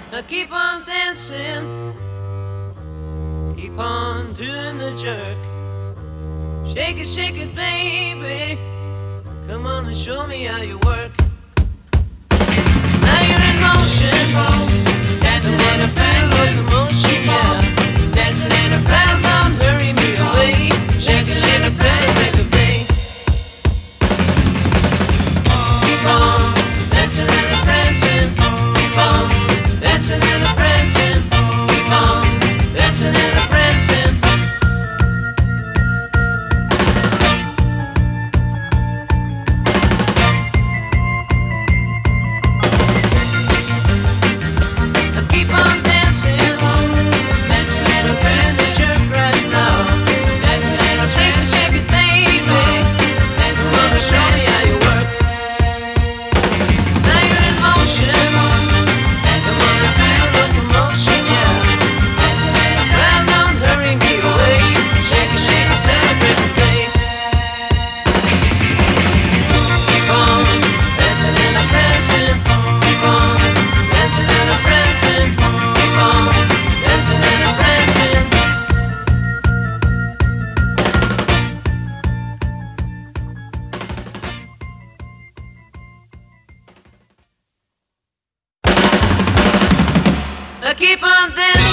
I keep on dancing, keep on doing the jerk. Shake it, baby. Come on and show me how you work. Now you're in motion, dancing in a band locomotion, yeah. Dancing in a band on, hurry me away. Shaking in a band, take a bay. Keep on dancing and a prancing. Keep on dancing and a prancing. Keep on dancing and a prancing. I keep on dancing, dancing and a prancing, jerk right now. Dancing and a shake it, baby. Dancing on the show me how you work. Now you're in motion, dancing in a band locomotion, yeah. Dancing in a band, don't hurry me away. Shake it, take a day. Keep on dancing and a prancing. Keep on dancing and a prancing. Keep on dancing and a prancing. I keep on dancing.